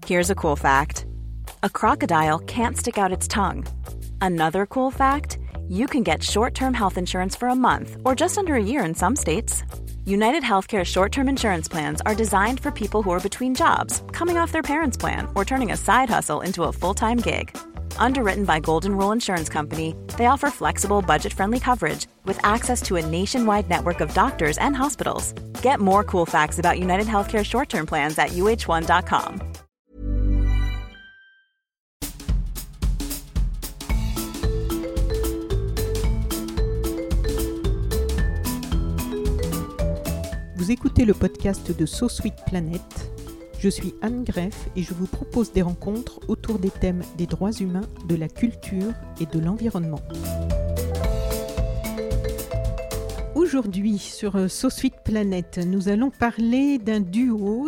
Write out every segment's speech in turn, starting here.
Here's a cool fact. A crocodile can't stick out its tongue. Another cool fact, you can get short-term health insurance for a month or just under a year in some states. United Healthcare short-term insurance plans are designed for people who are between jobs, coming off their parents' plan, or turning a side hustle into a full-time gig. Underwritten by Golden Rule Insurance Company, they offer flexible, budget-friendly coverage with access to a nationwide network of doctors and hospitals. Get more cool facts about United Healthcare short-term plans at uh1.com. Vous écoutez le podcast de So Sweet Planet. Je suis Anne Greff et je vous propose des rencontres autour des thèmes des droits humains, de la culture et de l'environnement. Aujourd'hui, sur So Sweet Planet, nous allons parler d'un duo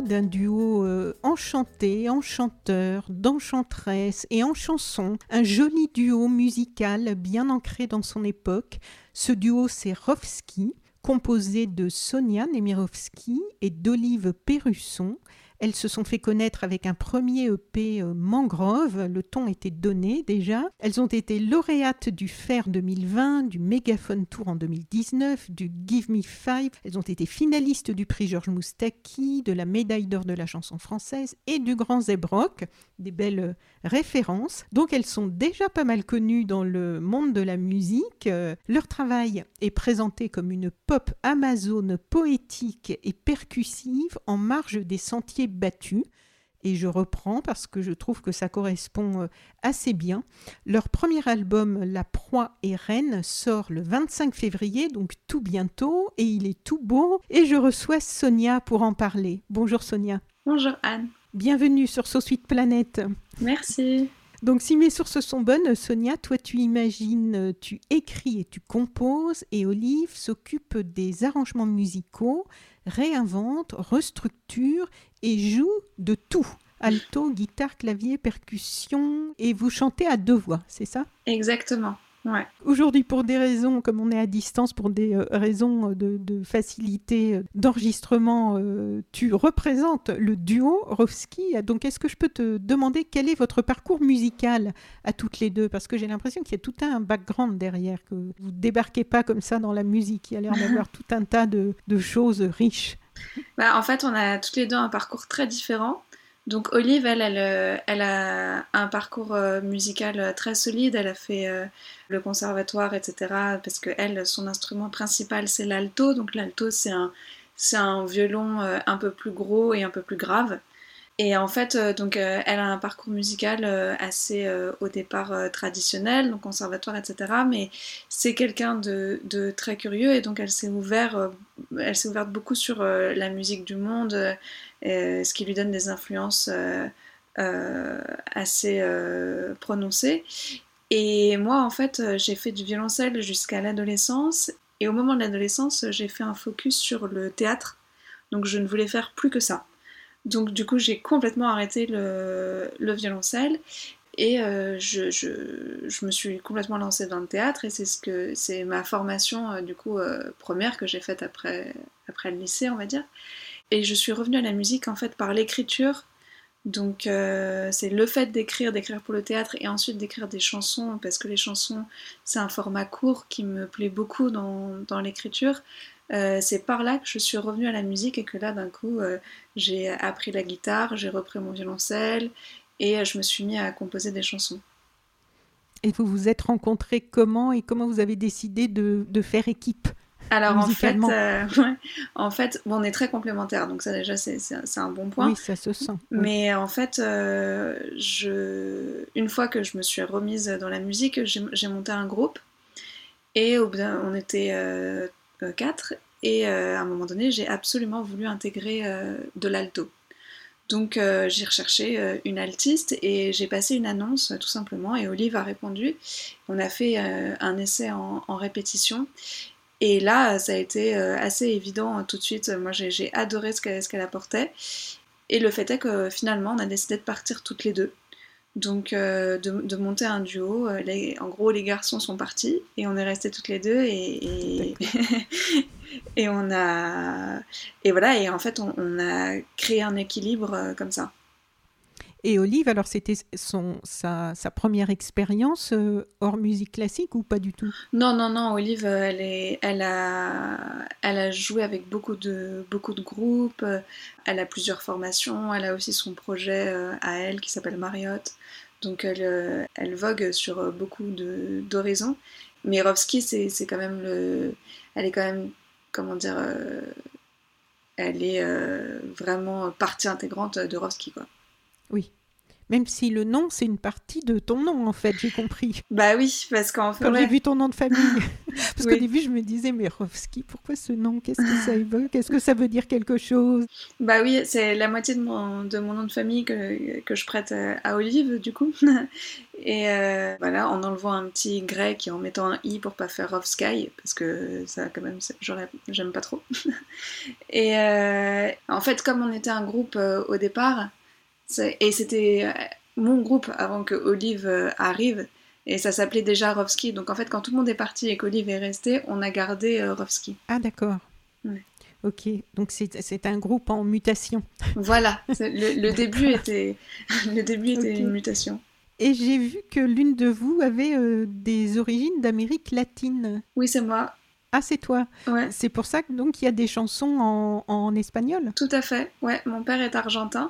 enchanté, enchanteur, d'enchanteresse et en chanson. Un joli duo musical bien ancré dans son époque. Ce duo, c'est Rovski, composé de Sonia Nemirovski et d'Olive Perrusson. Elles se sont fait connaître avec un premier EP Mangrove, le ton était donné déjà. Elles ont été lauréates du FAIR 2020, du Mégaphone Tour en 2019, du Give Me Five. Elles ont été finalistes du prix Georges Moustaki, de la médaille d'or de la chanson française et du Grand Zebrock, des belles références. Donc elles sont déjà pas mal connues dans le monde de la musique. Leur travail est présenté comme une pop amazone poétique et percussive en marge des sentiers battus. Et je reprends parce que je trouve que ça correspond assez bien. Leur premier album, La Proie et Reine, sort le 25 février, donc tout bientôt, et il est tout beau. Et je reçois Sonia pour en parler. Bonjour Sonia. Bonjour Anne. Bienvenue sur So Sweet Planet. Merci. Donc si mes sources sont bonnes, Sonia, toi tu imagines, tu écris et tu composes, et Olive s'occupe des arrangements musicaux, réinvente, restructure et joue de tout. Alto, guitare, clavier, percussion, et vous chantez à deux voix, c'est ça ? Exactement. Ouais. Aujourd'hui, pour des raisons, comme on est à distance, pour des raisons de facilité d'enregistrement, tu représentes le duo Rovski. Donc, est-ce que je peux te demander quel est votre parcours musical à toutes les deux ? Parce que j'ai l'impression qu'il y a tout un background derrière, que vous ne débarquez pas comme ça dans la musique. Il y a l'air d'avoir tout un tas de choses riches. En fait, on a toutes les deux un parcours très différent. Donc Olive, elle a un parcours musical très solide, elle a fait le conservatoire, etc. Parce que elle, son instrument principal, c'est l'alto. Donc l'alto, c'est un violon un peu plus gros et un peu plus grave. Et en fait, elle a un parcours musical assez au départ traditionnel, donc conservatoire, etc. Mais c'est quelqu'un de très curieux et donc elle s'est ouverte beaucoup sur la musique du monde, ce qui lui donne des influences assez prononcées. Et moi, en fait, j'ai fait du violoncelle jusqu'à l'adolescence. Et au moment de l'adolescence, j'ai fait un focus sur le théâtre. Donc je ne voulais faire plus que ça. Donc du coup j'ai complètement arrêté le violoncelle et je me suis complètement lancée dans le théâtre et c'est ma formation première que j'ai faite après le lycée, on va dire. Et je suis revenue à la musique en fait par l'écriture. Donc c'est le fait d'écrire pour le théâtre et ensuite d'écrire des chansons, parce que les chansons c'est un format court qui me plaît beaucoup dans l'écriture. C'est par là que je suis revenue à la musique et que là d'un coup j'ai appris la guitare, j'ai repris mon violoncelle et je me suis mis à composer des chansons. Et vous vous êtes rencontrés comment et comment vous avez décidé de faire équipe ? Alors en fait, on est très complémentaires, donc ça déjà c'est un bon point. Oui, ça se sent. Mais en fait, une fois que je me suis remise dans la musique, j'ai monté un groupe et on était 4 et à un moment donné j'ai absolument voulu intégrer de l'alto. Donc j'ai recherché une altiste et j'ai passé une annonce tout simplement et Olive a répondu. On a fait un essai en répétition et là ça a été assez évident tout de suite. Moi j'ai adoré ce qu'elle apportait et le fait est que finalement on a décidé de partir toutes les deux. Donc de monter un duo, en gros les garçons sont partis et on est restés toutes les deux et voilà, et en fait on a créé un équilibre comme ça. Et Olive, alors c'était sa première expérience hors musique classique ou pas du tout? Non, non, non, Olive, elle a joué avec beaucoup de groupes, elle a plusieurs formations, elle a aussi son projet à elle qui s'appelle Marriott. Donc elle vogue sur d'horizons. Mais Rovski, c'est quand même elle est quand même, comment dire, elle est vraiment partie intégrante de Rovski, quoi. Oui. Même si le nom, c'est une partie de ton nom, en fait, j'ai compris. Bah oui, parce qu'en fait, Quand j'ai ouais, vu ton nom de famille. Parce qu'au oui. début, je me disais, mais Rovski, pourquoi ce nom? Qu'est-ce que ça évoque? Est-ce que ça veut dire quelque chose? Bah oui, c'est la moitié de mon nom de famille que je prête à Olive, du coup. Et voilà, en enlevant un petit grec et en mettant un i pour pas faire Rovsky, parce que ça, quand même, j'aime pas trop. Et en fait, comme on était un groupe au départ, et c'était mon groupe avant que Olive arrive, et ça s'appelait déjà Rovski. Donc en fait, quand tout le monde est parti et qu'Olive est restée, on a gardé Rovski. Ah, d'accord. Ouais. Ok, donc c'est un groupe en mutation. Voilà, le début était, le début était Ok. une mutation. Et j'ai vu que l'une de vous avait des origines d'Amérique latine. Oui, c'est moi. Ah, c'est toi. Ouais, C'est pour ça que donc il y a des chansons en espagnol. tout à fait. Ouais, mon père est argentin.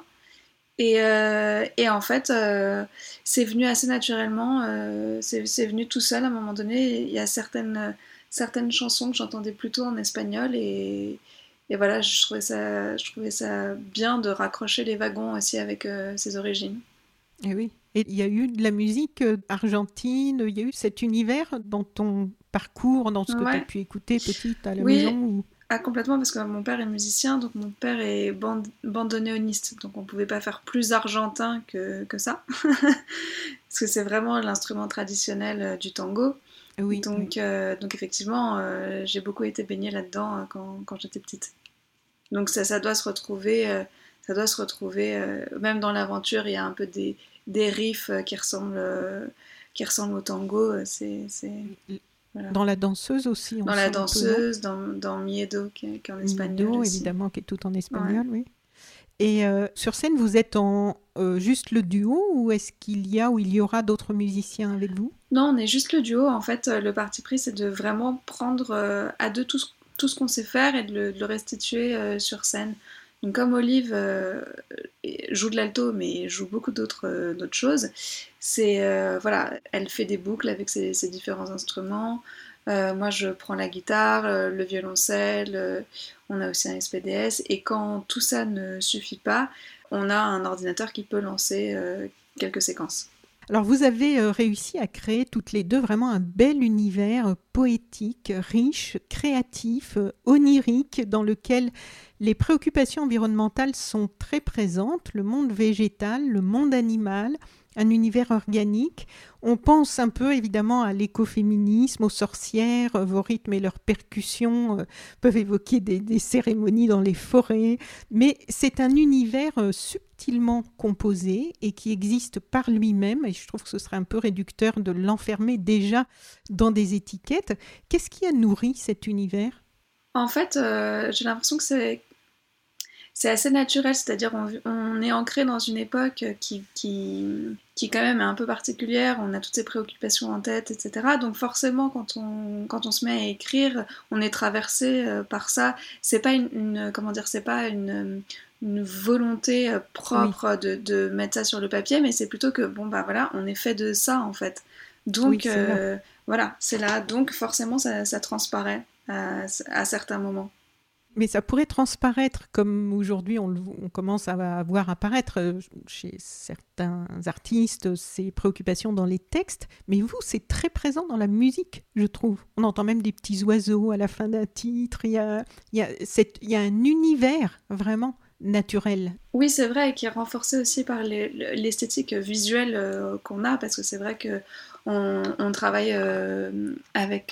Et en fait, c'est venu assez naturellement. C'est venu tout seul à un moment donné. Il y a certaines chansons que j'entendais plutôt en espagnol. Et voilà, je trouvais ça bien de raccrocher les wagons aussi avec ses origines. Eh oui. Et il y a eu de la musique argentine, il y a eu cet univers dans ton parcours, dans ce que tu as Ouais, pu écouter petite à la maison oui, ou... ah, complètement, parce que mon père est musicien, donc mon père est bandoneoniste, donc on pouvait pas faire plus argentin que ça, parce que c'est vraiment l'instrument traditionnel du tango. Oui, oui. Donc effectivement, j'ai beaucoup été baignée là-dedans quand j'étais petite. Donc ça doit se retrouver, même dans l'aventure, il y a un peu des riffs qui ressemblent au tango. Voilà. Dans la danseuse aussi, on Dans la sent un peu, non? danseuse, dans Miedo, qui est en espagnol Mido, aussi. évidemment, qui est tout en Ouais. espagnol, oui. Et sur scène, vous êtes en juste le duo ou est-ce qu'il y a ou il y aura d'autres musiciens avec vous? Non, on est juste le duo. En fait, le parti pris, c'est de vraiment prendre à deux tout ce qu'on sait faire et de le restituer sur scène. Donc, comme Olive joue de l'alto, mais joue beaucoup d'autres choses, voilà, elle fait des boucles avec ses différents instruments. Moi, je prends la guitare, le violoncelle, on a aussi un SPDS. Et quand tout ça ne suffit pas, on a un ordinateur qui peut lancer quelques séquences. Alors, vous avez réussi à créer toutes les deux vraiment un bel univers poétique, riche, créatif, onirique, dans lequel les préoccupations environnementales sont très présentes, le monde végétal, le monde animal, un univers organique. On pense un peu évidemment à l'écoféminisme, aux sorcières, vos rythmes et leurs percussions peuvent évoquer des cérémonies dans les forêts, mais c'est un univers subtilement composé et qui existe par lui-même, et je trouve que ce serait un peu réducteur de l'enfermer déjà dans des étiquettes. Qu'est-ce qui a nourri cet univers ? En fait, j'ai l'impression que c'est assez naturel, c'est-à-dire on est ancré dans une époque qui quand même est un peu particulière, on a toutes ces préoccupations en tête, etc. Donc forcément, quand on se met à écrire, on est traversé par ça. C'est pas comment dire, c'est pas une volonté propre Oui, de mettre ça sur le papier, mais c'est plutôt que, bon, bah voilà, on est fait de ça, en fait. oui, Donc, c'est là. voilà, c'est là. Donc forcément, ça transparaît à certains moments. Mais ça pourrait transparaître, comme aujourd'hui on commence à voir apparaître chez certains artistes ces préoccupations dans les textes, mais vous, c'est très présent dans la musique, je trouve. On entend même des petits oiseaux à la fin d'un titre, il y a un univers vraiment naturel. Oui, c'est vrai, et qui est renforcé aussi par l'esthétique visuelle qu'on a, parce que c'est vrai que on travaille avec,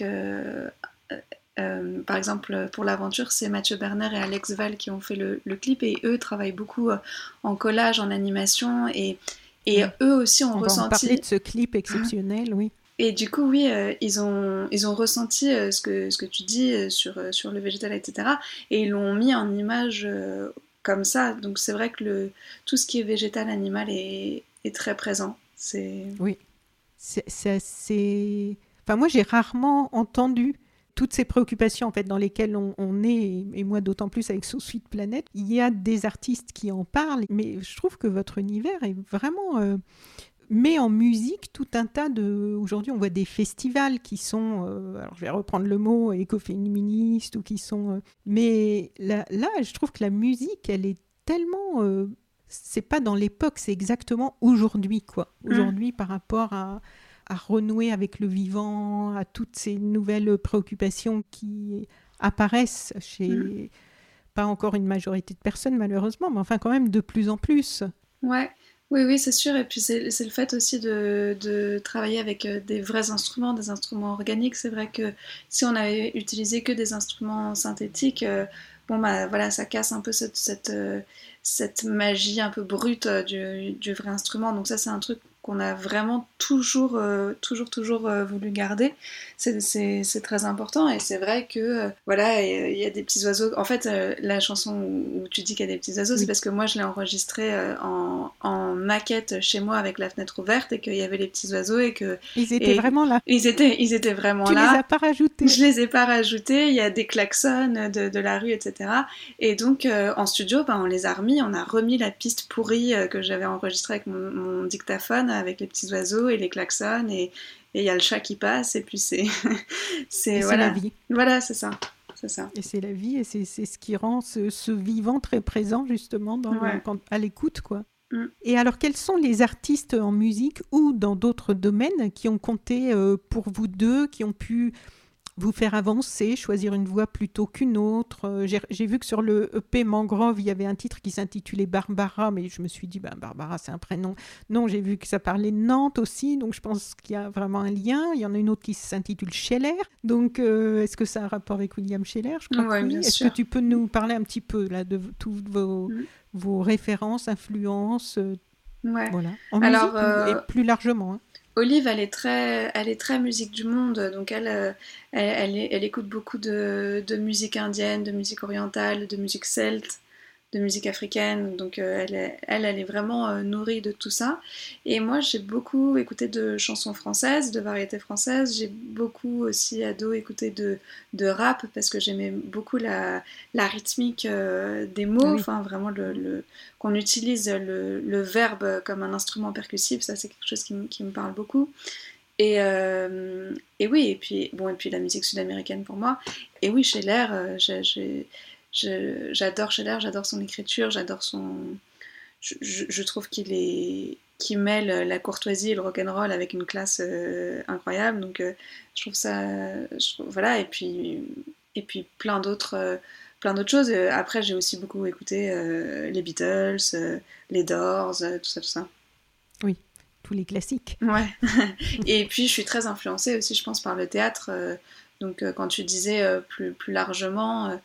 par exemple, pour l'aventure, c'est Mathieu Berner et Alex Val qui ont fait le clip, et eux travaillent beaucoup en collage, en animation, et Oui. eux aussi ont On va en parler ressenti. de ce clip exceptionnel, oui. Et du coup, oui, ils ont ressenti ce que tu dis sur le végétal, etc. Et ils l'ont mis en image comme ça. Donc c'est vrai que tout ce qui est végétal, animal est très présent. Oui, c'est assez... Enfin, moi, j'ai rarement entendu toutes ces préoccupations en fait, dans lesquelles on est, et moi d'autant plus avec So Sweet Planet. Il y a des artistes qui en parlent, mais je trouve que votre univers est vraiment... met en musique tout un tas de... Aujourd'hui, on voit des festivals qui sont... alors, je vais reprendre le mot écoféministes, ou qui sont... mais là, je trouve que la musique, elle est tellement... c'est pas dans l'époque, c'est exactement aujourd'hui, quoi. Aujourd'hui, par rapport à renouer avec le vivant, à toutes ces nouvelles préoccupations qui apparaissent chez... pas encore une majorité de personnes, malheureusement, mais enfin quand même de plus en plus. Ouais. Oui, c'est sûr. Et puis c'est le fait aussi de travailler avec des vrais instruments, des instruments organiques. C'est vrai que si on avait utilisé que des instruments synthétiques, bon bah voilà, ça casse un peu cette magie un peu brute du vrai instrument. Donc ça, c'est un truc qu'on a vraiment toujours voulu garder. C'est très important, et c'est vrai que voilà, il y a des petits oiseaux. En fait, la chanson où tu dis qu'il y a des petits oiseaux, c'est parce que moi je l'ai enregistrée en maquette chez moi avec la fenêtre ouverte, et qu'il y avait les petits oiseaux, et que ils étaient vraiment là. Ils étaient vraiment là. Tu les as pas rajoutés? Je les ai pas rajoutés. Il y a des klaxons de la rue, etc. Et donc en studio, on les a remis. On a remis la piste pourrie que j'avais enregistrée avec mon dictaphone, avec les petits oiseaux et les klaxons, et il y a le chat qui passe, et puis c'est voilà. La vie. Voilà, c'est ça. Et c'est la vie, et c'est ce qui rend ce vivant très présent, justement, à l'écoute, quoi. Et alors, quels sont les artistes en musique ou dans d'autres domaines qui ont compté pour vous deux, qui ont pu vous faire avancer, choisir une voie plutôt qu'une autre? J'ai vu que sur le EP Mangrove, il y avait un titre qui s'intitulait Barbara, mais je me suis dit, Barbara, c'est un prénom. Non, j'ai vu que ça parlait de Nantes aussi, donc je pense qu'il y a vraiment un lien. Il y en a une autre qui s'intitule Scheller. Donc, est-ce que ça a un rapport avec William Scheller? Je crois que oui. Est-ce que tu peux nous parler un petit peu là, de toutes vos références, influences, voilà, en musique et plus largement, hein. Olive, elle est très musique du monde, donc elle écoute beaucoup de musique indienne, de musique orientale, de musique celte, de musique africaine, donc elle est vraiment nourrie de tout ça. Et moi, j'ai beaucoup écouté de chansons françaises, de variétés françaises. J'ai beaucoup aussi ado écouté de rap, parce que j'aimais beaucoup la rythmique des mots, enfin vraiment qu'on utilise le verbe comme un instrument percussif. Ça, c'est quelque chose qui me parle beaucoup. Et oui, et puis la musique sud-américaine pour moi. Et oui, Scheller, j'adore Scheller, j'adore son écriture, j'adore son... Je trouve qu'il mêle la courtoisie et le rock'n'roll avec une classe incroyable. Donc je trouve ça... voilà, et puis plein d'autres choses. Après, j'ai aussi beaucoup écouté les Beatles, les Doors, tout ça. Oui, tous les classiques. Ouais. Et puis, je suis très influencée aussi, je pense, par le théâtre. Donc, quand tu disais plus largement...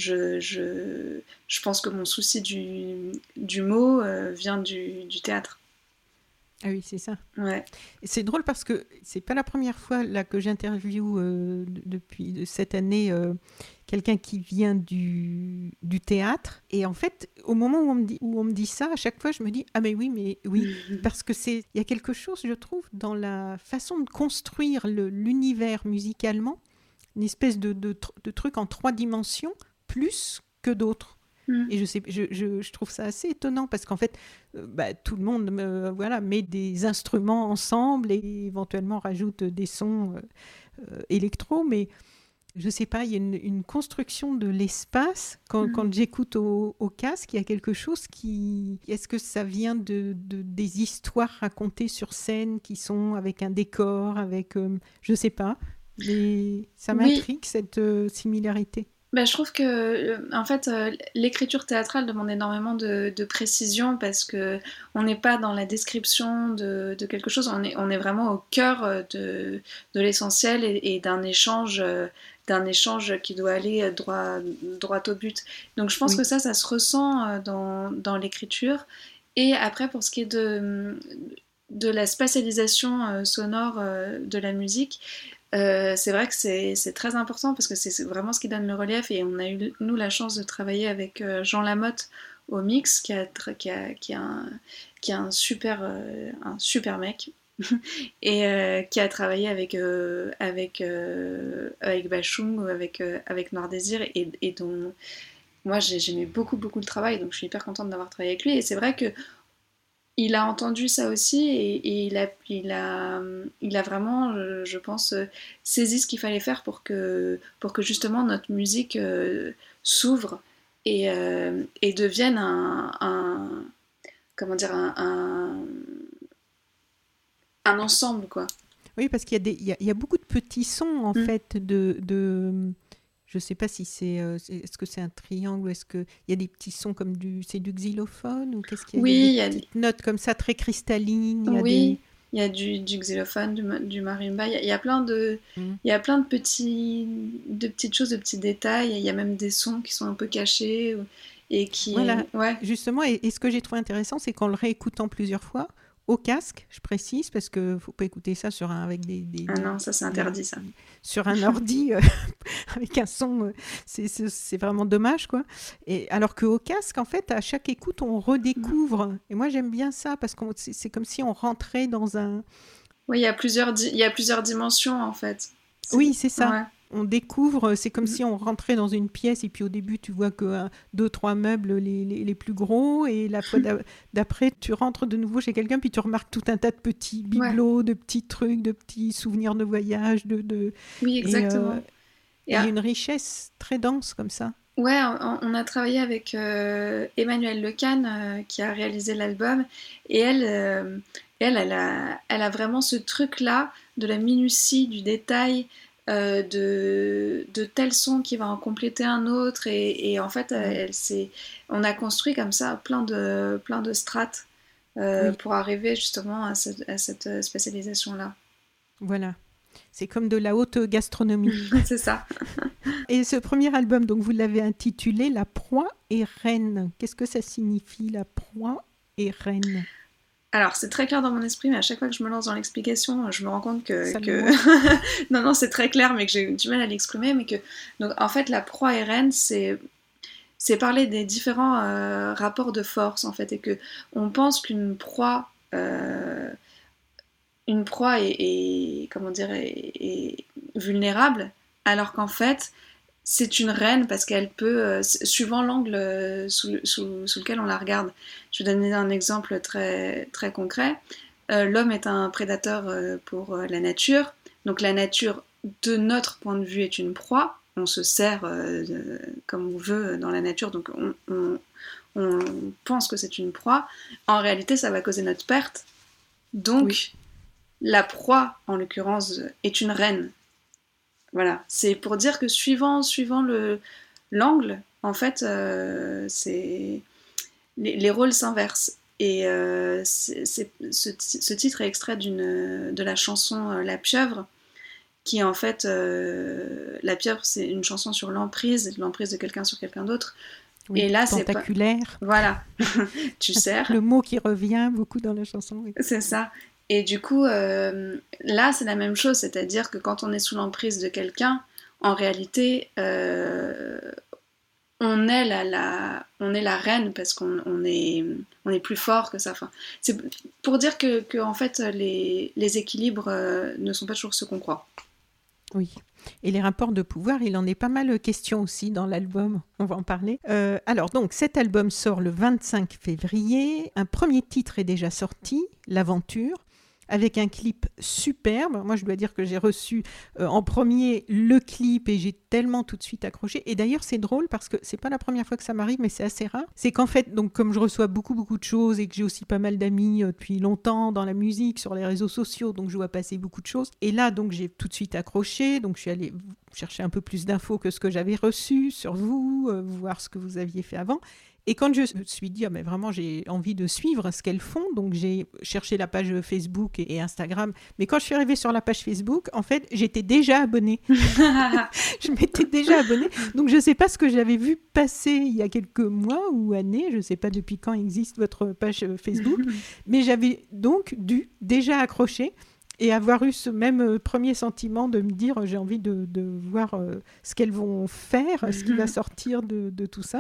Je pense que mon souci du mot vient du théâtre. Ah oui, c'est ça. Ouais. Et c'est drôle parce que c'est pas la première fois là que j'interviewe depuis cette année quelqu'un qui vient du théâtre. Et en fait, au moment où on me dit ça, à chaque fois, je me dis « Ah mais oui, parce que il y a quelque chose, je trouve, dans la façon de construire l'univers musicalement, une espèce de truc en 3 dimensions, plus que d'autres. Et je trouve ça assez étonnant, parce qu'en fait, tout le monde met des instruments ensemble et éventuellement rajoute des sons électro, mais je sais pas, il y a une construction de l'espace. Quand j'écoute au casque, il y a quelque chose qui... Est-ce que ça vient des histoires racontées sur scène qui sont avec un décor, avec... je sais pas, mais ça m'intrigue, cette similarité. Je trouve que en fait, l'écriture théâtrale demande énormément de précision, parce que on n'est pas dans la description de quelque chose, on est vraiment au cœur de l'essentiel, et d'un échange qui doit aller droit au but. Donc je pense que ça se ressent dans l'écriture. Et après, pour ce qui est de la spatialisation sonore de la musique, c'est vrai que c'est très important, parce que c'est vraiment ce qui donne le relief. Et on a eu, nous, la chance de travailler avec Jean Lamotte au mix, qui est un super mec. Et qui a travaillé avec Bachung ou avec Noir Désir et dont moi j'aimais beaucoup le travail, donc je suis hyper contente d'avoir travaillé avec lui. Et c'est vrai que il a entendu ça aussi et il a vraiment, je pense, saisi ce qu'il fallait faire pour que justement notre musique s'ouvre et devienne comment dire, un ensemble, quoi. Oui, parce qu'il y a beaucoup de petits sons, en fait, je ne sais pas si est-ce que c'est un triangle ou est-ce qu'il y a des petits sons comme c'est du xylophone ou qu'est-ce qu'il y a? Oui, il y a des petites notes comme ça, très cristallines. Il y a du xylophone, du marimba, il y a plein de petites choses, de petits détails, il y a même des sons qui sont un peu cachés et qui... Voilà, ouais. Justement, et ce que j'ai trouvé intéressant, c'est qu'en le réécoutant plusieurs fois, au casque, je précise, parce qu'il ne faut pas écouter ça avec Ah non, ça c'est interdit, ça. Sur un ordi, avec un son, c'est vraiment dommage, quoi. Et, alors qu'au casque, en fait, à chaque écoute, on redécouvre. Et moi, j'aime bien ça, parce que c'est comme si on rentrait dans un... Oui, il y a plusieurs dimensions, en fait. Oui, c'est ça. Ouais. On découvre, c'est comme si on rentrait dans une pièce et puis au début tu vois que 2-3 meubles les plus gros et la fois d'après tu rentres de nouveau chez quelqu'un puis tu remarques tout un tas de petits bibelots, de petits trucs, de petits souvenirs de voyage. Oui, exactement. Et une richesse très dense comme ça. Ouais, on a travaillé avec Emmanuelle Lecan qui a réalisé l'album et elle a vraiment ce truc-là de la minutie, du détail, de tel son qui va en compléter un autre et en fait on a construit comme ça plein de strates pour arriver justement à cette spécialisation-là. Voilà, c'est comme de la haute gastronomie. C'est ça. Et ce premier album, donc vous l'avez intitulé La proie et reine. Qu'est-ce que ça signifie, la proie et reine? Alors, c'est très clair dans mon esprit, mais à chaque fois que je me lance dans l'explication, je me rends compte que... non, c'est très clair, mais que j'ai du mal à l'exprimer. Donc, en fait, la proie et reine, c'est parler des différents rapports de force, en fait, et qu'on pense qu'une proie... comment dire, est vulnérable, alors qu'en fait, c'est une reine parce qu'elle peut, suivant l'angle sous lequel on la regarde. Je vais donner un exemple très, très concret. L'homme est un prédateur pour la nature. Donc la nature, de notre point de vue, est une proie. On se sert comme on veut dans la nature, donc on pense que c'est une proie. En réalité, ça va causer notre perte. Donc, la proie, en l'occurrence, est une reine. Voilà, c'est pour dire que suivant l'angle, en fait, les rôles s'inversent. Et ce titre est extrait de la chanson La Pieuvre, qui en fait, La Pieuvre, c'est une chanson sur l'emprise de quelqu'un sur quelqu'un d'autre. Oui, et là, tentaculaire. C'est pas... Voilà, tu sers. Le mot qui revient beaucoup dans la chanson. Oui. C'est ça. Et du coup, là, c'est la même chose, c'est-à-dire que quand on est sous l'emprise de quelqu'un, en réalité, on est la reine parce qu'on est plus fort que ça. Enfin, c'est pour dire que en fait, les équilibres ne sont pas toujours ceux qu'on croit. Oui. Et les rapports de pouvoir, il en est pas mal question aussi dans l'album, on va en parler. Alors donc, cet album sort le 25 février, un premier titre est déjà sorti, L'Aventure, avec un clip superbe. Moi, je dois dire que j'ai reçu en premier le clip et j'ai tellement tout de suite accroché. Et d'ailleurs, c'est drôle parce que c'est pas la première fois que ça m'arrive, mais c'est assez rare. C'est qu'en fait, donc, comme je reçois beaucoup de choses et que j'ai aussi pas mal d'amis depuis longtemps dans la musique, sur les réseaux sociaux, donc je vois passer beaucoup de choses. Et là, donc, j'ai tout de suite accroché. Donc, je suis allée chercher un peu plus d'infos que ce que j'avais reçu sur vous, voir ce que vous aviez fait avant. Et quand je me suis dit, mais vraiment, j'ai envie de suivre ce qu'elles font, donc j'ai cherché la page Facebook et Instagram. Mais quand je suis arrivée sur la page Facebook, en fait, j'étais déjà abonnée. Je m'étais déjà abonnée. Donc, je ne sais pas ce que j'avais vu passer il y a quelques mois ou années. Je ne sais pas depuis quand existe votre page Facebook. Mais j'avais donc dû déjà accrocher et avoir eu ce même premier sentiment de me dire, j'ai envie de voir ce qu'elles vont faire, ce qui va sortir de tout ça.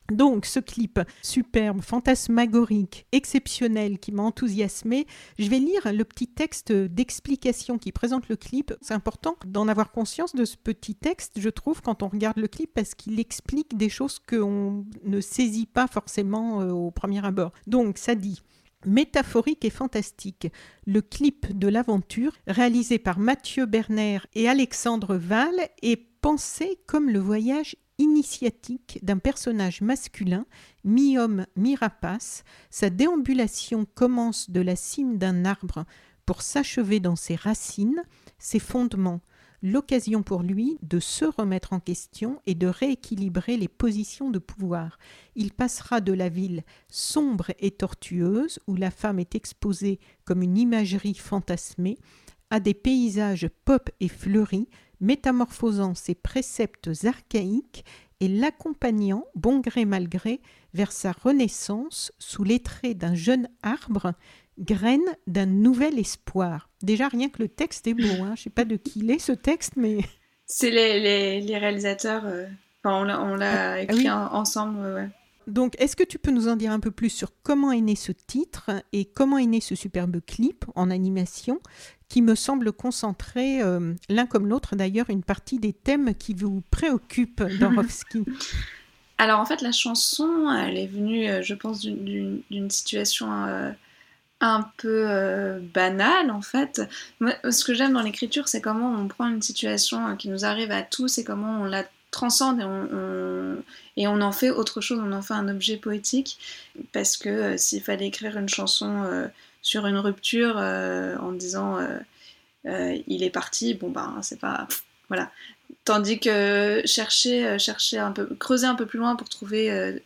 Donc, ce clip superbe, fantasmagorique, exceptionnel, qui m'a enthousiasmée, je vais lire le petit texte d'explication qui présente le clip. C'est important d'en avoir conscience de ce petit texte, je trouve, quand on regarde le clip, parce qu'il explique des choses qu'on ne saisit pas forcément au premier abord. Donc, ça dit... Métaphorique et fantastique, le clip de l'aventure, réalisé par Mathieu Berner et Alexandre Val, est pensé comme le voyage initiatique d'un personnage masculin, mi-homme, mi-rapace. Sa déambulation commence de la cime d'un arbre pour s'achever dans ses racines, ses fondements. L'occasion pour lui de se remettre en question et de rééquilibrer les positions de pouvoir. Il passera de la ville sombre et tortueuse, où la femme est exposée comme une imagerie fantasmée, à des paysages pop et fleuris, métamorphosant ses préceptes archaïques et l'accompagnant, bon gré mal gré, vers sa renaissance sous les traits d'un jeune arbre, graine d'un nouvel espoir. Déjà, rien que le texte est beau. Je ne sais pas de qui il est, ce texte, mais... C'est les réalisateurs. On l'a écrit oui. ensemble. Ouais. Donc, est-ce que tu peux nous en dire un peu plus sur comment est né ce titre et comment est né ce superbe clip en animation qui me semble concentrer, l'un comme l'autre d'ailleurs, une partie des thèmes qui vous préoccupent dans Rofsky? Alors, en fait, la chanson, elle est venue, je pense, d'une situation... un peu banal en fait. Moi, ce que j'aime dans l'écriture, c'est comment on prend une situation qui nous arrive à tous et comment on la transcende et on en fait autre chose, on en fait un objet poétique. Parce que s'il fallait écrire une chanson sur une rupture en disant il est parti, bon ben c'est pas... Voilà. Tandis que chercher un peu, creuser un peu plus loin pour trouver...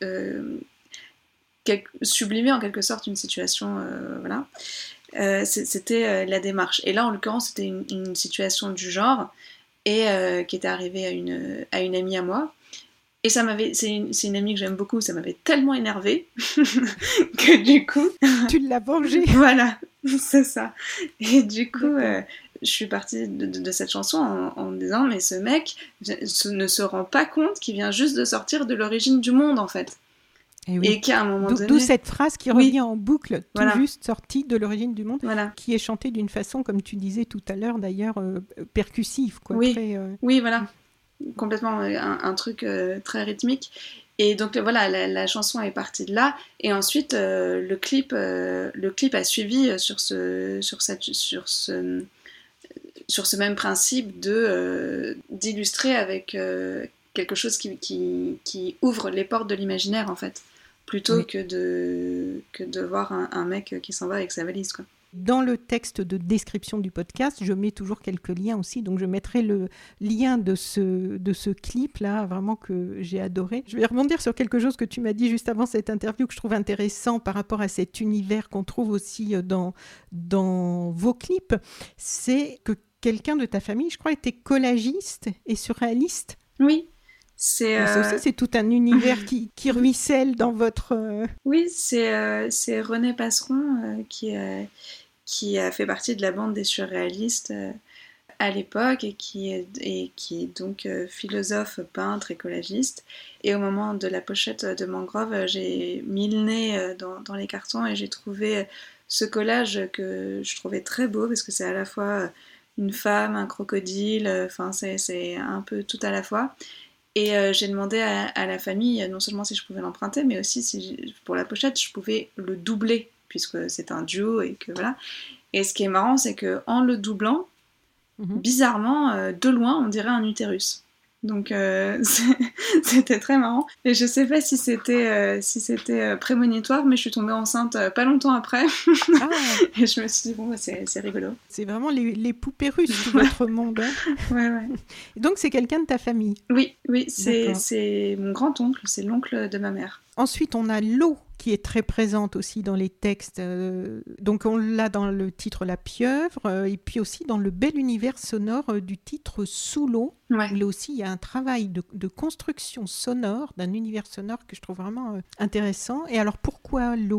sublimer en quelque sorte une situation, voilà. C'était la démarche. Et là, en l'occurrence, c'était une situation du genre et qui était arrivée à une amie à moi. Et c'est une amie que j'aime beaucoup, ça m'avait tellement énervée que du coup... Tu l'as vengée. Voilà, c'est ça. Et du coup, je suis partie de cette chanson en me disant, mais ce mec ne se rend pas compte qu'il vient juste de sortir de l'origine du monde, en fait. Et, oui. Et qu'à un moment donné... D'où cette phrase qui revient en boucle, tout voilà. juste sortie de l'origine du monde, voilà. qui est chantée d'une façon, comme tu disais tout à l'heure d'ailleurs, percussive. Quoi, oui. Très, oui, voilà. Complètement un truc très rythmique. Et donc voilà, la chanson est partie de là. Et ensuite, le clip a suivi sur ce même principe d'illustrer avec quelque chose qui ouvre les portes de l'imaginaire, en fait. Plutôt oui. que de voir un mec qui s'en va avec sa valise, quoi. Dans le texte de description du podcast, je mets toujours quelques liens aussi. Donc, je mettrai le lien de ce clip-là, vraiment que j'ai adoré. Je vais rebondir sur quelque chose que tu m'as dit juste avant cette interview que je trouve intéressant par rapport à cet univers qu'on trouve aussi dans vos clips. C'est que quelqu'un de ta famille, je crois, était collagiste et surréaliste. Oui. Ça aussi, c'est tout un univers qui ruisselle dans votre... Oui, c'est René Passeron qui a fait partie de la bande des surréalistes à l'époque et qui est donc philosophe, peintre, écologiste. Et au moment de la pochette de Mangrove, j'ai mis le nez dans les cartons et j'ai trouvé ce collage que je trouvais très beau parce que c'est à la fois une femme, un crocodile, enfin c'est un peu tout à la fois. Et j'ai demandé à la famille, non seulement si je pouvais l'emprunter, mais aussi si pour la pochette, je pouvais le doubler, puisque c'est un duo et que voilà. Et ce qui est marrant, c'est qu'en le doublant, bizarrement, de loin, on dirait un utérus. Donc c'était très marrant. Et je sais pas si c'était prémonitoire, mais je suis tombée enceinte pas longtemps après. Ah. Et je me suis dit, bon, c'est rigolo. C'est vraiment les poupées russes, tout votre monde. Hein. Ouais. Et donc c'est quelqu'un de ta famille? Oui, c'est mon grand-oncle, c'est l'oncle de ma mère. Ensuite, on a l'eau qui est très présente aussi dans les textes. Donc, on l'a dans le titre La Pieuvre et puis aussi dans le bel univers sonore du titre Sous l'eau. Ouais. Là aussi, il y a un travail de construction sonore, d'un univers sonore que je trouve vraiment intéressant. Et alors, pourquoi l'eau ?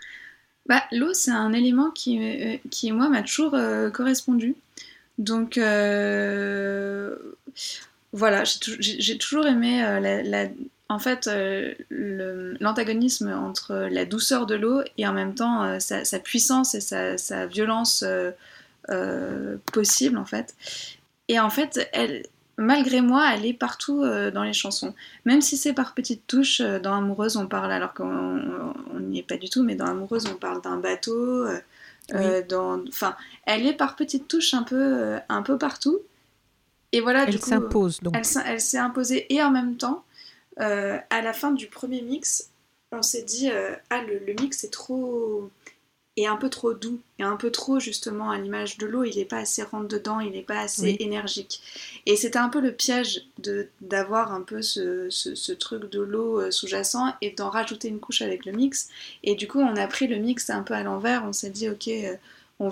L'eau, c'est un élément qui moi, m'a toujours correspondu. Donc, voilà, j'ai toujours aimé En fait, l'antagonisme entre la douceur de l'eau et en même temps sa puissance et sa violence possible, en fait. Et en fait, malgré moi, elle est partout dans les chansons. Même si c'est par petites touches, dans Amoureuse, on parle, alors qu'on n'y est pas du tout, mais dans Amoureuse, on parle d'un bateau. Oui. Enfin, elle est par petites touches un peu partout. Et voilà, Elle du coup, s'impose donc. elle s'est imposée. Et en même temps, à la fin du premier mix, on s'est dit le mix est un peu trop doux, et un peu trop justement à l'image de l'eau, il n'est pas assez rentre dedans, il n'est pas assez énergique. Et c'était un peu le piège d'avoir un peu ce truc de l'eau sous-jacent et d'en rajouter une couche avec le mix. Et du coup, on a pris le mix un peu à l'envers, on s'est dit ok, on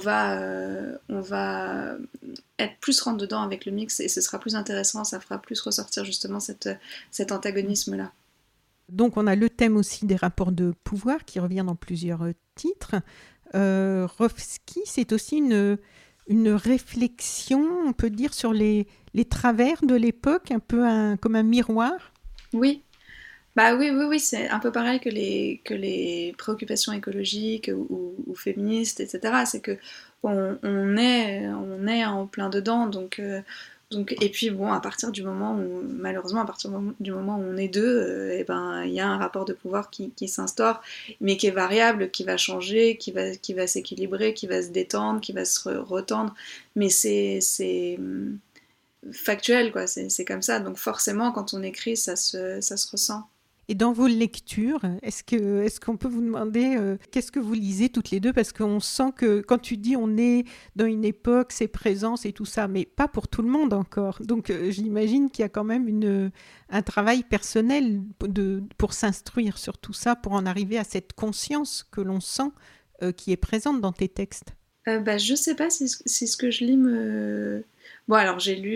va être plus rentre dedans avec le mix et ce sera plus intéressant, ça fera plus ressortir justement cet antagonisme-là. Donc on a le thème aussi des rapports de pouvoir qui revient dans plusieurs titres. Rovski, c'est aussi une réflexion, on peut dire, sur les travers de l'époque, un peu comme un miroir. Oui. Bah oui, c'est un peu pareil que les préoccupations écologiques ou féministes, etc. C'est que on est en plein dedans, donc et puis bon, à partir du moment où, malheureusement, à partir du moment où on est deux, et ben il y a un rapport de pouvoir qui s'instaure, mais qui est variable, qui va changer, qui va s'équilibrer, qui va se détendre, qui va se retendre, mais c'est factuel, quoi, c'est comme ça, donc forcément quand on écrit, ça se ressent. Et dans vos lectures, est-ce qu'on peut vous demander qu'est-ce que vous lisez toutes les deux? Parce qu'on sent que quand tu dis on est dans une époque, c'est présent, c'est tout ça, mais pas pour tout le monde encore. Donc j'imagine qu'il y a quand même un travail personnel pour s'instruire sur tout ça, pour en arriver à cette conscience que l'on sent qui est présente dans tes textes. Je sais pas si ce que je lis me... Bon alors j'ai lu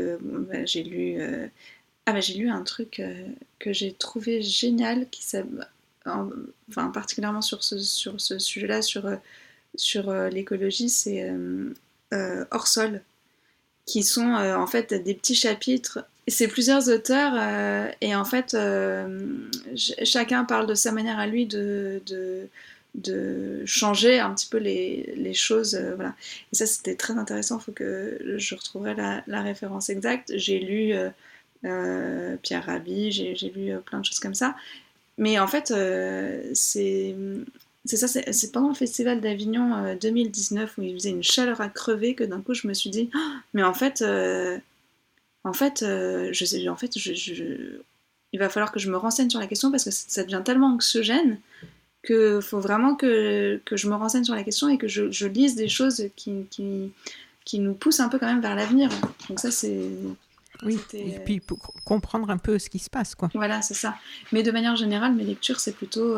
un truc que j'ai trouvé génial, particulièrement sur ce sujet-là, sur l'écologie, c'est Hors sol, qui sont en fait des petits chapitres. C'est plusieurs auteurs et en fait chacun parle de sa manière à lui de changer un petit peu les choses, voilà. Et ça c'était très intéressant, il faut que je retrouverai la référence exacte. J'ai lu Pierre Rabhi, j'ai lu plein de choses comme ça. Mais en fait, c'est pendant le Festival d'Avignon 2019 où il faisait une chaleur à crever que d'un coup je me suis dit, mais il va falloir que je me renseigne sur la question parce que ça devient tellement anxiogène qu'il faut vraiment que je me renseigne sur la question et que je lise des choses qui nous poussent un peu quand même vers l'avenir. Donc ça c'est... Oui, et puis pour comprendre un peu ce qui se passe, quoi. Voilà, c'est ça. Mais de manière générale, mes lectures, c'est plutôt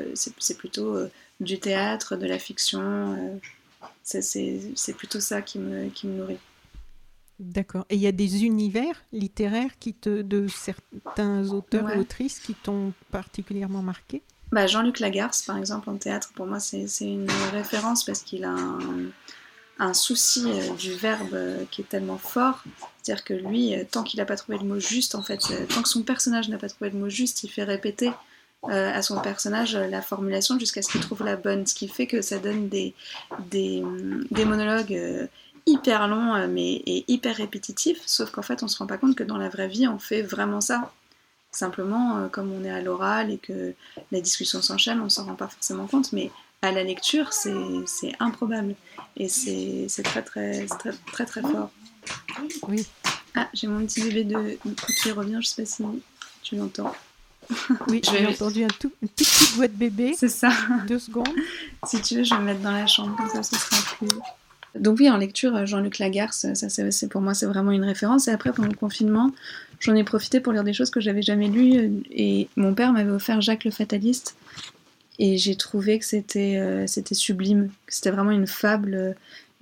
du théâtre, de la fiction. C'est plutôt ça qui me nourrit. D'accord. Et il y a des univers littéraires de certains auteurs ou autrices qui t'ont particulièrement marqué? Jean-Luc Lagarce, par exemple, en théâtre, pour moi, c'est une référence parce qu'il a un souci du verbe qui est tellement fort, c'est-à-dire que lui, tant qu'il n'a pas trouvé le mot juste, en fait, tant que son personnage n'a pas trouvé le mot juste, il fait répéter à son personnage la formulation jusqu'à ce qu'il trouve la bonne, ce qui fait que ça donne des monologues hyper longs et hyper répétitifs, sauf qu'en fait on se rend pas compte que dans la vraie vie on fait vraiment ça. Simplement, comme on est à l'oral et que la discussion s'enchaîne, on s'en rend pas forcément compte, mais à la lecture, c'est improbable. Et c'est très, très, très, très, très fort. Oui. Ah, j'ai mon petit bébé qui revient, je sais pas si tu l'entends. Oui, j'ai entendu une toute petite voix de bébé. C'est ça. 2 secondes. Si tu veux, je vais me mettre dans la chambre, comme ça, ce sera plus... Donc oui, en lecture, Jean-Luc Lagarce, ça, pour moi, c'est vraiment une référence. Et après, pendant le confinement, j'en ai profité pour lire des choses que j'avais jamais lues. Et mon père m'avait offert Jacques le Fataliste. Et j'ai trouvé que c'était sublime, que c'était vraiment une fable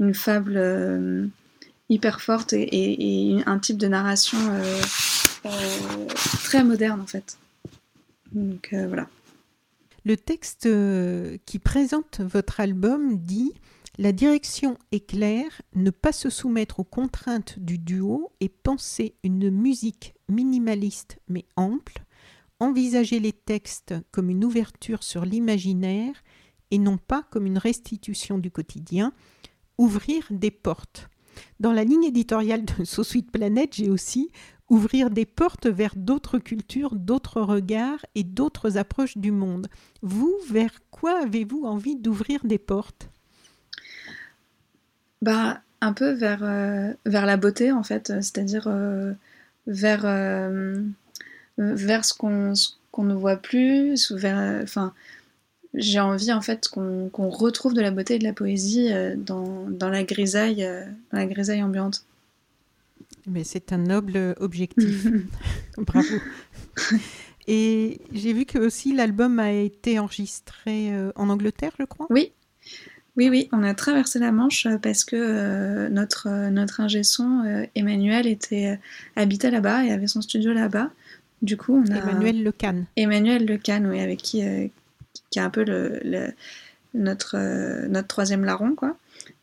hyper forte et un type de narration très moderne en fait. Donc voilà. Le texte qui présente votre album dit « La direction est claire, ne pas se soumettre aux contraintes du duo et penser une musique minimaliste mais ample, envisager les textes comme une ouverture sur l'imaginaire et non pas comme une restitution du quotidien, ouvrir des portes. Dans la ligne éditoriale de So Sweet Planet, j'ai aussi ouvrir des portes vers d'autres cultures, d'autres regards et d'autres approches du monde. Vous, vers quoi avez-vous envie d'ouvrir des portes ? Un peu vers la beauté, en fait, c'est-à-dire vers ce qu'on ne voit plus, j'ai envie en fait qu'on retrouve de la beauté et de la poésie dans la grisaille ambiante. Mais c'est un noble objectif. Bravo. Et j'ai vu que aussi l'album a été enregistré en Angleterre, je crois. Oui, on a traversé la Manche parce que notre ingé son, Emmanuel, habitait là-bas et avait son studio là-bas. Du coup, on a Emmanuel Lecane. Emmanuel Lecane, oui, avec qui est un peu notre troisième larron, quoi.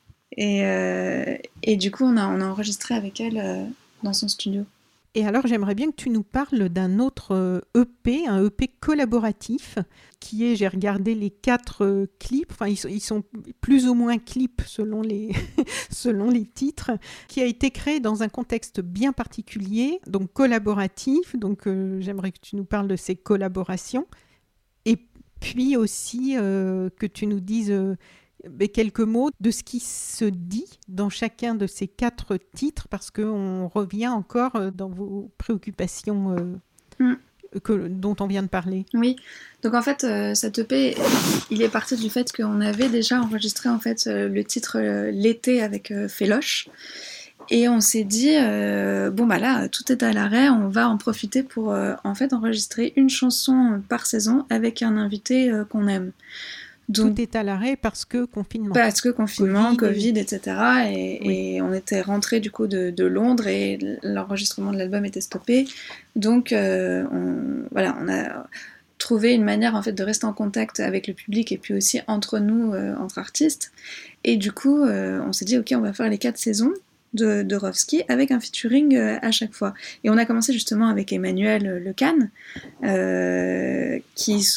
Et du coup, on a enregistré avec elle dans son studio. Et alors, j'aimerais bien que tu nous parles d'un autre EP, un EP collaboratif, qui est, j'ai regardé les 4 clips, enfin ils sont plus ou moins clips selon les, selon les titres, qui a été créé dans un contexte bien particulier, donc collaboratif, donc j'aimerais que tu nous parles de ces collaborations, et puis aussi que tu nous dises quelques mots de ce qui se dit dans chacun de ces 4 titres, parce qu'on revient encore dans vos préoccupations dont on vient de parler. Oui, donc en fait, cet EP, il est parti du fait qu'on avait déjà enregistré en fait, le titre L'été avec Féloche. Et on s'est dit, là, tout est à l'arrêt, on va en profiter pour en fait enregistrer une chanson par saison avec un invité qu'on aime. Donc, tout est à l'arrêt parce que confinement. Parce que confinement, Covid, etc. Et on était rentrés du coup de Londres et l'enregistrement de l'album était stoppé. Donc on a trouvé une manière en fait de rester en contact avec le public et puis aussi entre nous, entre artistes. Et du coup, on s'est dit ok, on va faire les 4 saisons de Rovski avec un featuring à chaque fois. Et on a commencé justement avec Emmanuel Lecane qui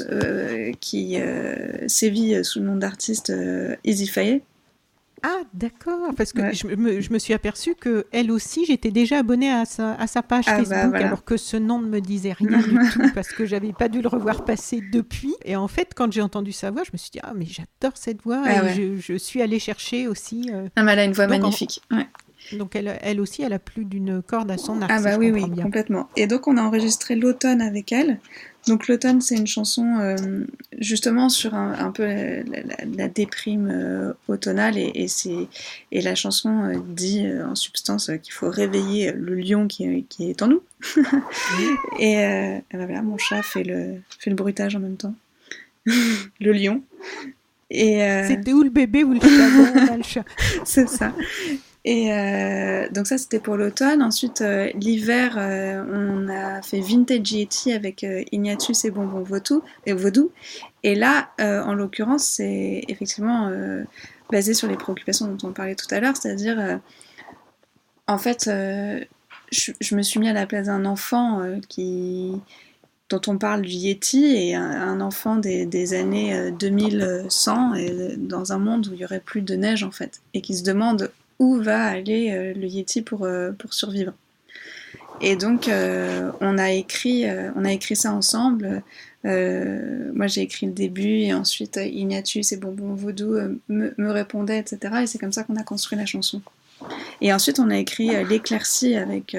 sévit sous le nom d'artiste Easy Faye. Ah d'accord, parce que je me suis aperçue qu'elle aussi, j'étais déjà abonnée à sa page Facebook, alors que ce nom ne me disait rien du tout, parce que j'avais pas dû le revoir passer depuis. Et en fait, quand j'ai entendu sa voix, je me suis dit, ah mais j'adore cette voix, je suis allée chercher aussi... mais elle a une voix magnifique. Donc elle aussi, elle a plus d'une corde à son arc. Oui, complètement. Et donc on a enregistré l'automne avec elle. Donc l'automne, c'est une chanson justement sur un peu la déprime automnale et la chanson dit en substance qu'il faut réveiller le lion qui est en nous. Et voilà, mon chat fait le bruitage en même temps. Le lion. Et c'était où le bébé ou le chat? Le chat. C'est ça. Et donc ça c'était pour l'automne. Ensuite l'hiver on a fait Vintage Yeti avec Ignatius et Bonbon Vaudou. Et là en l'occurrence c'est effectivement basé sur les préoccupations dont on parlait tout à l'heure, c'est-à-dire en fait je me suis mis à la place d'un enfant dont on parle du Yeti, et un enfant des années 2100 et dans un monde où il y aurait plus de neige en fait, et qui se demande où va aller le Yeti pour survivre. Et donc on a écrit ça ensemble. Moi j'ai écrit le début et ensuite Ignatius et Bonbon Vaudou me répondaient, etc. Et c'est comme ça qu'on a construit la chanson. Et ensuite on a écrit l'éclaircie avec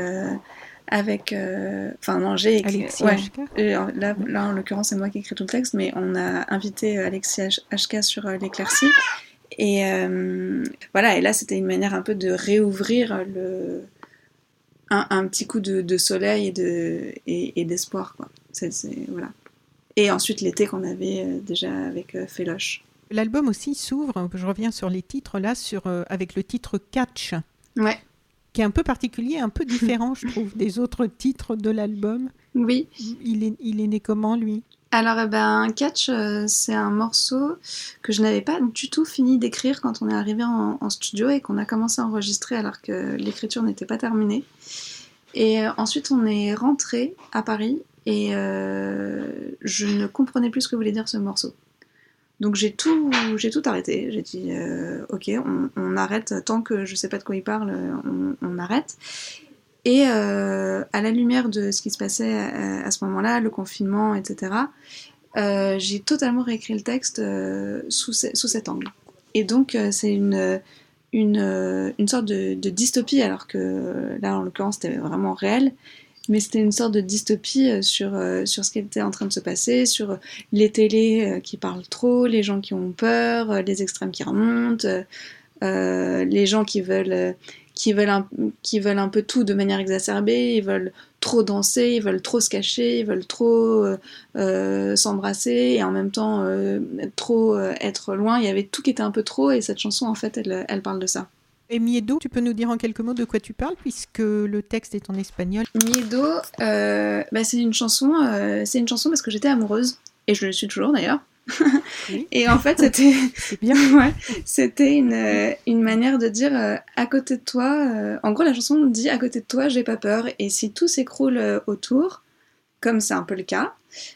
j'ai écrit là en l'occurrence c'est moi qui ai écrit tout le texte, mais on a invité Alexis HK sur l'éclaircie. Et et là c'était une manière un peu de réouvrir un petit coup de soleil et d'espoir, quoi. Voilà. Et ensuite l'été qu'on avait déjà avec Féloche. L'album aussi s'ouvre, je reviens sur les titres là, avec le titre Catch, qui est un peu particulier, un peu différent je trouve des autres titres de l'album. Oui. Il est né comment lui ? Alors, Catch, c'est un morceau que je n'avais pas du tout fini d'écrire quand on est arrivé en studio et qu'on a commencé à enregistrer alors que l'écriture n'était pas terminée. Et ensuite, on est rentré à Paris et je ne comprenais plus ce que voulait dire ce morceau. Donc j'ai tout arrêté, j'ai dit ok, on arrête, tant que je sais pas de quoi il parle, on arrête. Et à la lumière de ce qui se passait à ce moment-là, le confinement, etc., j'ai totalement réécrit le texte sous cet angle. Et donc c'est une sorte de dystopie, alors que là en l'occurrence c'était vraiment réel, mais c'était une sorte de dystopie sur ce qui était en train de se passer, sur les télés qui parlent trop, les gens qui ont peur, les extrêmes qui remontent, les gens qui veulent un peu tout de manière exacerbée, ils veulent trop danser, ils veulent trop se cacher, ils veulent trop s'embrasser et en même temps trop être loin. Il y avait tout qui était un peu trop, et cette chanson en fait elle parle de ça. Et Miedo, tu peux nous dire en quelques mots de quoi tu parles, puisque le texte est en espagnol. Miedo, c'est une chanson parce que j'étais amoureuse, et je le suis toujours d'ailleurs. Oui. Et en fait c'était c'est bien. Ouais, c'était une manière de dire à côté de toi, en gros la chanson dit à côté de toi j'ai pas peur, et si tout s'écroule autour, comme c'est un peu le cas,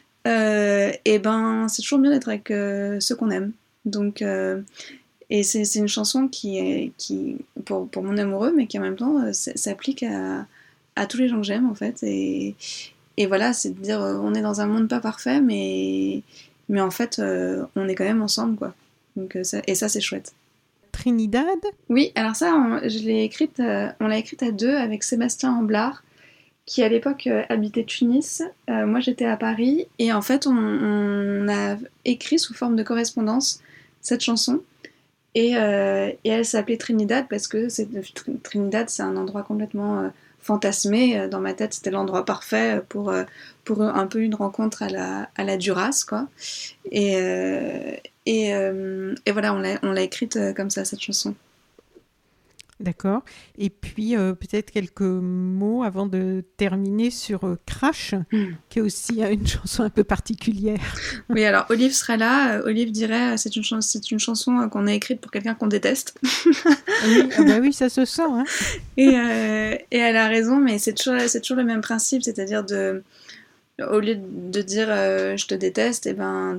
et ben c'est toujours bien d'être avec ceux qu'on aime. Donc et c'est une chanson qui pour mon amoureux, mais qui en même temps s'applique à tous les gens que j'aime en fait, et voilà, c'est de dire on est dans un monde pas parfait, mais en fait on est quand même ensemble, quoi. Donc ça c'est chouette. Trinidad. Oui, alors ça on l'a écrite à deux avec Sébastien Amblard, qui à l'époque habitait Tunis. Moi j'étais à Paris, et en fait on a écrit sous forme de correspondance cette chanson. Et elle s'appelait Trinidad parce que Trinidad, c'est un endroit complètement fantasmé. Dans ma tête, c'était l'endroit parfait pour un peu une rencontre à la Duras, quoi. Et voilà, on l'a écrite comme ça, cette chanson. D'accord. Et puis, peut-être quelques mots avant de terminer sur Crash, qui est aussi une chanson un peu particulière. Oui, alors Olive serait là. Olive dirait c'est une chanson qu'on a écrite pour quelqu'un qu'on déteste. Oui, oui, ça se sent. Hein. Et elle a raison, mais c'est toujours le même principe, c'est-à-dire au lieu de dire je te déteste, et ben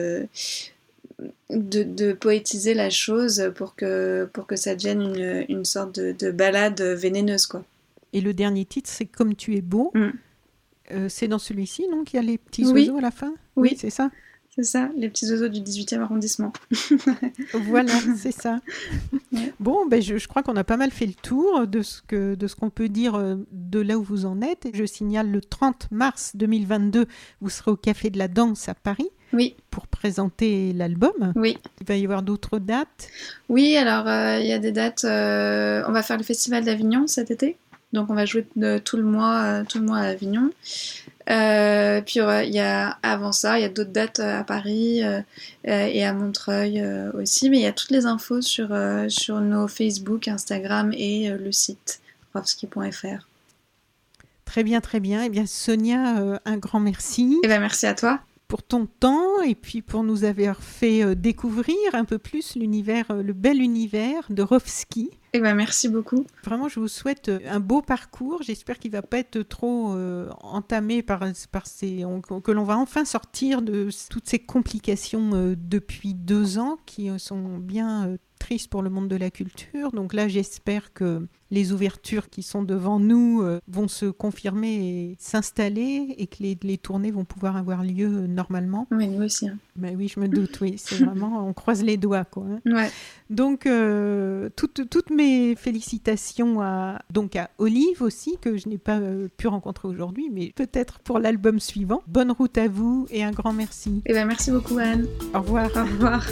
de poétiser la chose pour que ça devienne une sorte de ballade vénéneuse, quoi. Et le dernier titre, c'est Comme tu es beau. C'est dans celui-ci, non, qu'il y a les petits oui. oiseaux à la fin. Oui, c'est ça. C'est ça, les petits oiseaux du 18e arrondissement. Voilà, c'est ça. Ouais. Bon, je crois qu'on a pas mal fait le tour de ce qu'on peut dire de là où vous en êtes. Je signale, le 30 mars 2022, vous serez au Café de la Danse à Paris. Oui. Pour présenter l'album. Oui. Il va y avoir d'autres dates. Oui, alors il y a des dates. On va faire le Festival d'Avignon cet été. Donc on va jouer tout le mois à Avignon. Puis il y a, avant ça, il y a d'autres dates à Paris et à Montreuil aussi. Mais il y a toutes les infos sur nos Facebook, Instagram et le site rovski.fr. Très bien, très bien. Eh bien, Sonia, un grand merci. Eh bien, merci à toi. Pour ton temps et puis pour nous avoir fait découvrir un peu plus le bel univers de Rovski. Eh ben, merci beaucoup. Vraiment, je vous souhaite un beau parcours. J'espère qu'il ne va pas être trop entamé que l'on va enfin sortir de toutes ces complications depuis 2 ans qui sont bien tristes pour le monde de la culture. Donc là, j'espère que les ouvertures qui sont devant nous vont se confirmer et s'installer, et que les tournées vont pouvoir avoir lieu normalement. Oui, nous aussi. Hein. Ben oui, je me doute, oui. C'est vraiment, on croise les doigts, quoi. Hein. Ouais. Donc, toutes mes félicitations à Olive aussi, que je n'ai pas pu rencontrer aujourd'hui, mais peut-être pour l'album suivant. Bonne route à vous et un grand merci. Eh ben, merci beaucoup, Anne. Au revoir. Au revoir.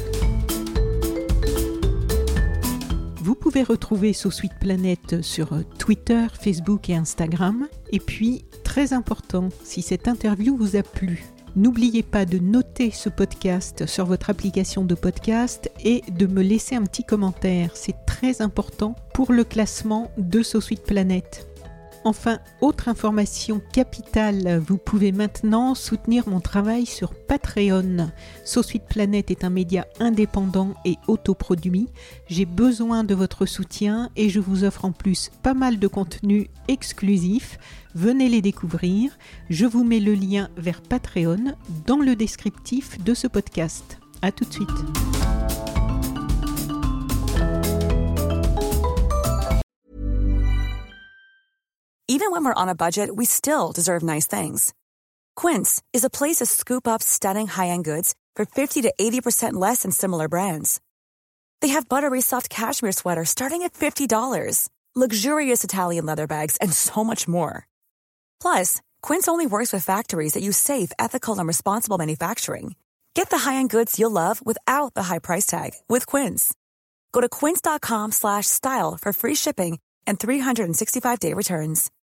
Vous pouvez retrouver So Sweet Planet sur Twitter, Facebook et Instagram. Et puis, très important, si cette interview vous a plu, n'oubliez pas de noter ce podcast sur votre application de podcast et de me laisser un petit commentaire. C'est très important pour le classement de So Sweet Planet. Enfin, autre information capitale, vous pouvez maintenant soutenir mon travail sur Patreon. Sauce Suite Planète est un média indépendant et autoproduit. J'ai besoin de votre soutien et je vous offre en plus pas mal de contenus exclusifs. Venez les découvrir. Je vous mets le lien vers Patreon dans le descriptif de ce podcast. À tout de suite. Even when we're on a budget, we still deserve nice things. Quince is a place to scoop up stunning high-end goods for 50 to 80% less than similar brands. They have buttery soft cashmere sweaters starting at $50, luxurious Italian leather bags, and so much more. Plus, Quince only works with factories that use safe, ethical, and responsible manufacturing. Get the high-end goods you'll love without the high price tag with Quince. Go to quince.com/style for free shipping and 365-day returns.